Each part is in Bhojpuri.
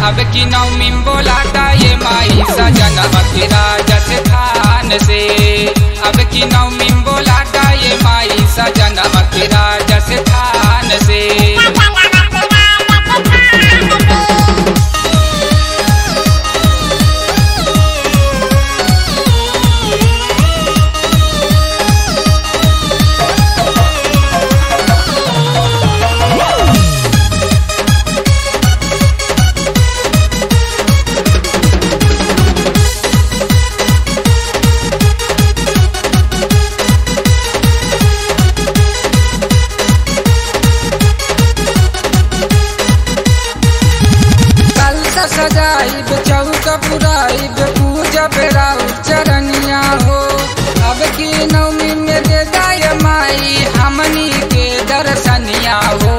अब की नवमी बोलाता ये माई सजनवा के राजस्थान से। अब की नवमी बोलाता ये माई सजनवा के राजस्थान से। सजाइब चौक पुराइब पूजब राउ चरनिया हो। अब की नवमी में दे दाय माई हमनी के दर्शनिया हो।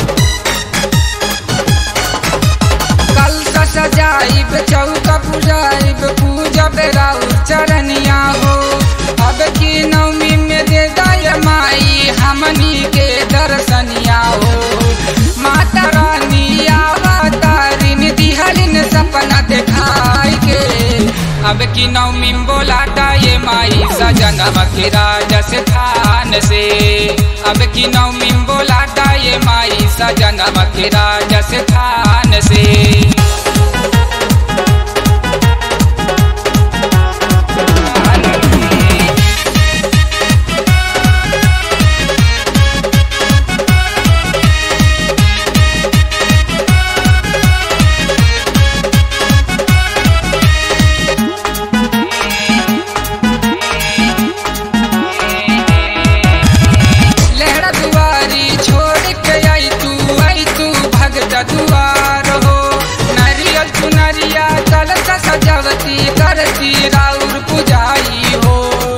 कल सजाइब चौक पुराइब पूजब राउ चरनिया हो। अब की नवमी में दे दाय माई हमनी के दर्शनिया हो। माता रानी दिहलिन सपना दिखाई के। अब की नवमी बोलाता ये माई सजनवा के राजस्थान से। अब की नवमी बोलाता ये माई सजनवा के राजस्थान से। दुआर हो नारियल चुनरिया कलश सजावती करती राउर पुजाई हो।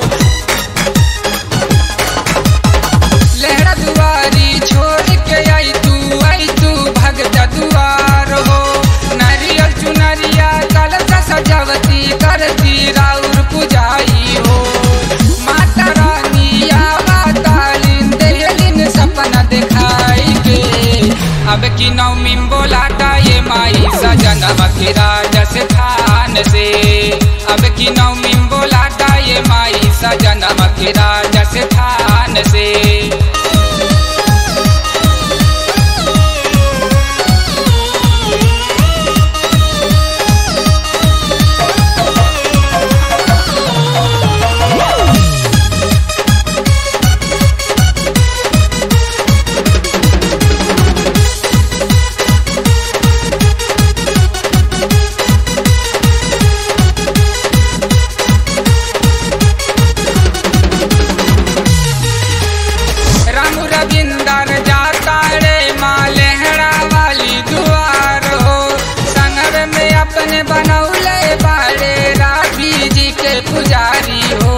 लहरा दुआरी छोड़ के आई तू भगत दुआर हो। नारियल चुनरिया कलश सजावती करती राउर पुजाई हो। माता रानी आवतालिन देहलिन सपना दिखाई के। अब की नवमी बोलाता ये माई सजनवा के राजस्थान से। अब की नवमी बोलाता ये माई सजनवा के राजस्थान से। रविंदर जाता रे माँ लहरा वाली दुआर हो। संगर में अपने बनौले बाड़े रावी जी के पुजारी हो।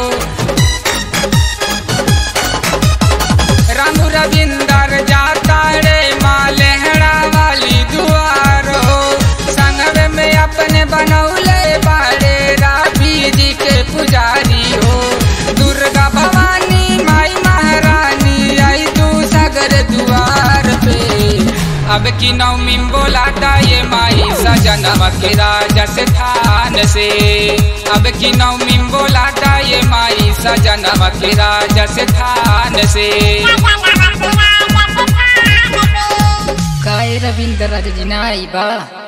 रामू रविंदर जाता रे माँ लहरा वाली दुआर हो। संगर में अपने बनौले बाड़े रावी जी के पुजारी हो। दुर्गा भवानी माई महारानी आई दुआर पे। अब की नवमी बोलाता ये माई सजनवा के राजस्थान से। अब की नवमी बोलाता ये माई सजनवा के राजस्थान से। काय रविंद्र राजा जी ना आई बा।